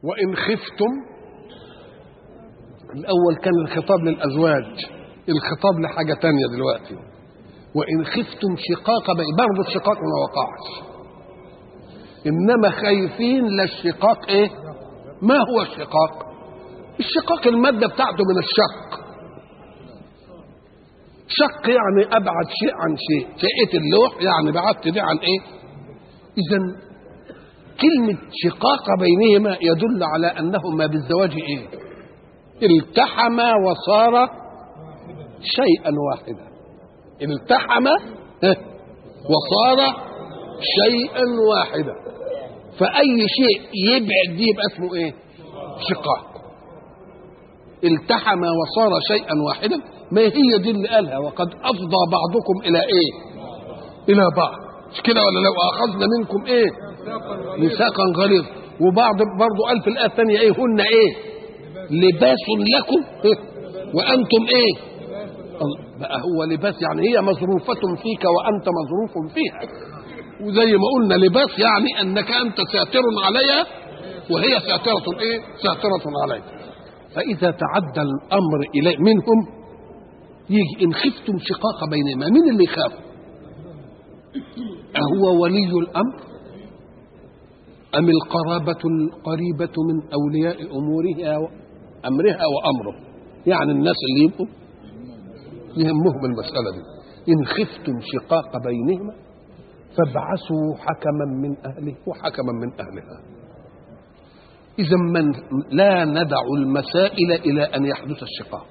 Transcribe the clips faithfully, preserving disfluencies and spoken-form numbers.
وإن خفتم، الأول كان الخطاب للأزواج، الخطاب لحاجة تانية دلوقتي. وإن خفتم شقاق بين، برضه الشقاق ما وقعش، إنما خايفين للشقاق. إيه ما هو الشقاق؟ الشقاق المادة بتاعته من الشق. شق يعني أبعد شيء عن شيء، شقة اللوح يعني بعدت دي عن إيه. إذن كلمة شقاق بينهما يدل على أنهما بالزواج إيه؟ التحما وصار شيئا واحدا. التحما وصار شيئا واحدا، فأي شيء يبعد دي يبقى اسمه إيه؟ شقاق. التحما وصار شيئا واحدا، ما هي دي اللي قالها وقد أفضى بعضكم إلى إيه؟ إلى بعض، مش كده ولا؟ لو أخذنا منكم إيه؟ ميثاقا غليظ. وبعض برضه قال في الآية الثانية إيه؟ هن إيه؟ لباس لكم إيه؟ وأنتم إيه؟ بقى هو لباس يعني هي مظروفة فيك وأنت مظروف فيها، وزي ما قلنا لباس يعني أنك أنت ساتر عليها وهي ساترة إيه؟ ساترة عليك. فإذا تعدى الأمر إلى منهم يجي إن خفتم شقاق بينهما، مين اللي يخاف؟ أهو ولي الأمر أم القرابة القريبة من أولياء أمورها أمرها وأمره؟ يعني الناس اللي يبقوا يهمهم المسألة دي. إن خفتم شقاق بينهما فابعثوا حكما من أهله وحكما من أهلها. إذا من لا ندع المسائل إلى أن يحدث الشقاق.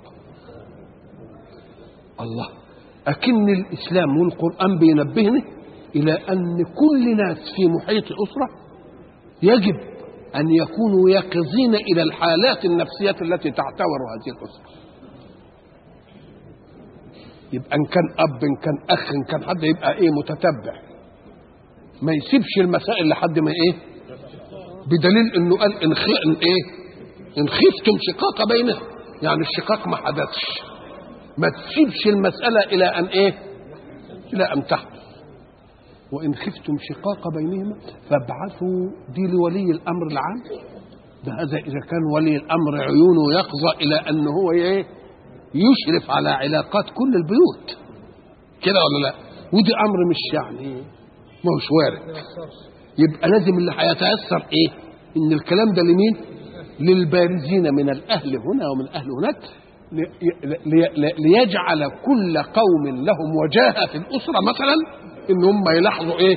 الله، أكن الإسلام والقرآن بينبهنا إلى أن كل ناس في محيط الأسرة يجب أن يكونوا يقظين إلى الحالات النفسية التي تعتبر هذه الأسرة. يبقى إن كان أب، إن كان أخ، إن كان حد، يبقى إيه؟ متتبع، ما يسيبش المسائل لحد ما إيه؟ بدليل إنه قال إن خ... إن إيه؟ إن خفتم شقاق بينهم، يعني الشقاق ما حدثش، ما تسيبش المسألة إلى أن إيه؟ إلى أن تحدث. وإن خفتم شقاق بينهما فابعثوا، دي لولي الأمر العام، ده هذا إذا كان ولي الأمر عيونه يقظة إلى أن هو إيه؟ يشرف على علاقات كل البيوت، كده ولا لا؟ ودي أمر مش يعني ما هوش وارد. يبقى لازم اللي هيتأثر إيه؟ إن الكلام ده لمين؟ للبارزين من الأهل هنا ومن الأهل هناك، ليجعل كل قوم لهم وجاهة في الأسرة مثلا إن هم يلاحظوا إيه؟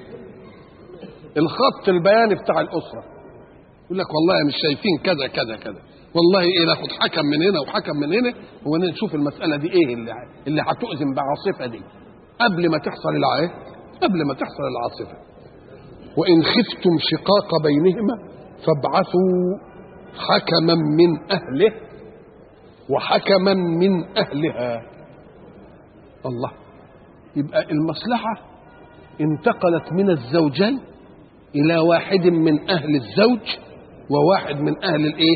الخط البياني بتاع الأسرة. يقول لك والله مش شايفين كذا كذا كذا، والله إيه، ناخد حكم من هنا وحكم من هنا ونشوف المسألة دي إيه اللي اللي هتؤذن بعاصفة دي قبل ما تحصل العاصفة، قبل ما تحصل العاصفة. وإن خفتم شقاق بينهما فابعثوا حكما من أهله وحكما من أهلها. الله، يبقى المصلحة انتقلت من الزوجين إلى واحد من أهل الزوج وواحد من أهل الإيه؟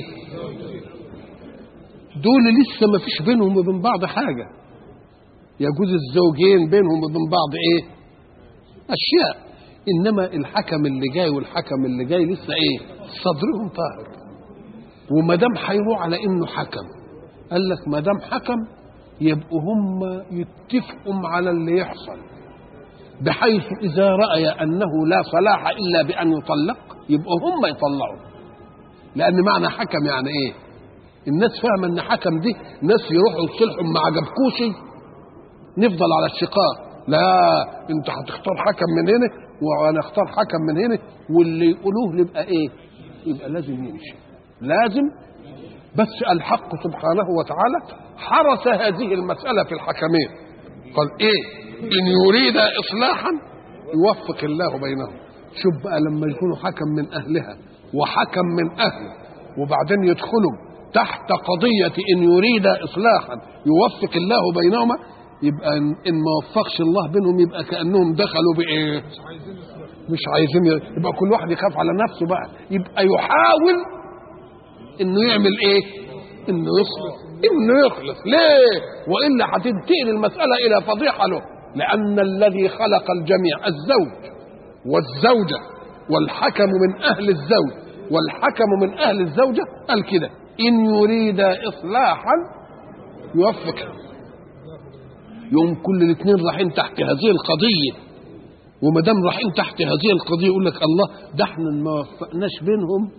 دول لسه ما فيش بينهم وبين بعض حاجة، يجوز الزوجين بينهم وبين بعض إيه؟ أشياء، إنما الحكم اللي جاي والحكم اللي جاي لسه إيه؟ صدرهم طاهر. وما دام هيروح على إنه حكم، قال لك ما دام حكم يبقوا هم يتفقوا على اللي يحصل، بحيث إذا رأي أنه لا صلاح إلا بأن يطلق يبقوا هم يطلعوا. لأن معنى حكم يعني إيه؟ الناس فاهمة أن حكم دي ناس يروحوا يصلحوا ما عجبكوش نفضل على الشقاق، لا، أنت هتختار حكم من هنا وأنا أختار حكم من هنا، واللي يقولوه يبقى إيه؟ يبقى لازم يمشي، لازم. بس الحق سبحانه وتعالى حرس هذه المسألة في الحكمين، قال إيه؟ إن يريد إصلاحا يوفق الله بينهم. شوف بقى لما يكونوا حكم من أهلها وحكم من أهله وبعدين يدخلوا تحت قضية إن يريد إصلاحا يوفق الله بينهما، يبقى إن ما وفقش الله بينهم يبقى كأنهم دخلوا بإيه؟ مش عايزين، يبقى كل واحد يخاف على نفسه بقى، يبقى يحاول إنه يعمل إيه؟ إنه يصلح، إنه يخلص. ليه؟ وإلا هتنتقل المسألة إلى فضيحة له، لأن الذي خلق الجميع الزوج والزوجة والحكم من أهل الزوج والحكم من أهل الزوجة قال كده إن يريد إصلاحا يوفق. يوم كل الاثنين رايحين تحت هذه القضية، وما دام رايحين تحت هذه القضية يقول لك الله ده احنا ما وفقناش بينهم،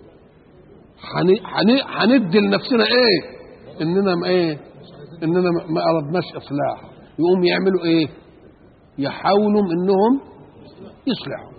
هندي لنفسنا ايه؟ اننا ما ايه؟ اننا ما اردناش اصلاح. يقوم يعملوا ايه؟ يحاولوا انهم يصلحوا.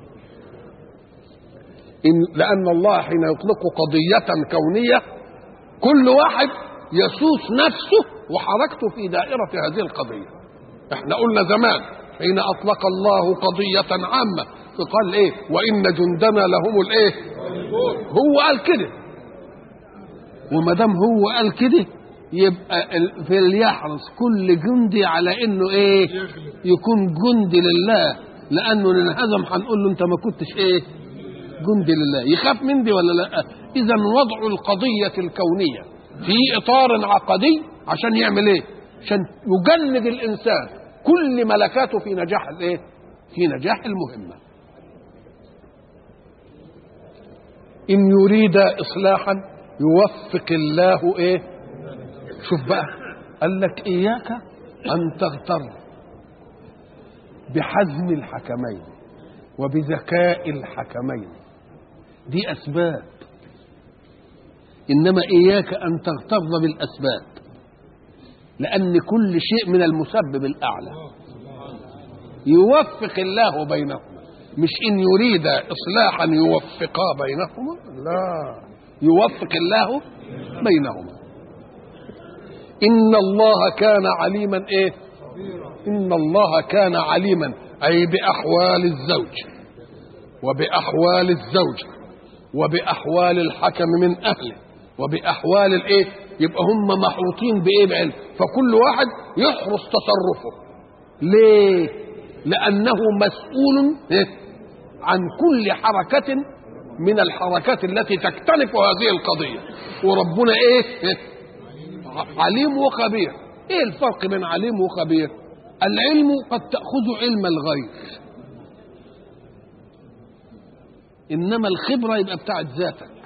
إن لأن الله حين يطلق قضية كونية كل واحد يسوس نفسه وحركته في دائرة هذه القضية. احنا قلنا زمان حين أطلق الله قضية عامة فقال ايه؟ وإن جندنا لهم الايه؟ هو قال كده، وما دام هو قال كده يبقى فليحرص كل جندي على انه ايه؟ يكون جندي لله، لانه انهزم هنقول له انت ما كنتش ايه؟ جندي لله. يخاف من دي ولا لا؟ اذا وضع القضية الكونية في اطار عقدي عشان يعمل ايه؟ عشان يجند الانسان كل ملكاته في نجاح الايه؟ في نجاح المهمة. ان يريد اصلاحا يوفق الله ايه؟ شوف بقى قال لك اياك ان تغتر بحزم الحكمين وبذكاء الحكمين، دي اسباب، انما اياك ان تغتر بالاسباب، لان كل شيء من المسبب الاعلى. يوفق الله بينهما، مش ان يريد اصلاحا يوفقا بينهما، لا، يوفق الله بينهما. ان الله كان عليما ايه؟ ان الله كان عليما، اي باحوال الزوج وباحوال الزوجه وباحوال الحكم من اهله وباحوال الايه. يبقى هم محوطين بايه؟ بعلم، فكل واحد يحرص تصرفه. ليه؟ لانه مسؤول إيه؟ عن كل حركه من الحركات التي تكتنف هذه القضيه. وربنا ايه؟ إيه؟ عليم وخبير. ايه الفرق بين عليم وخبير؟ العلم قد تأخذ علم الغير، انما الخبرة يبقى بتاعت ذاتك.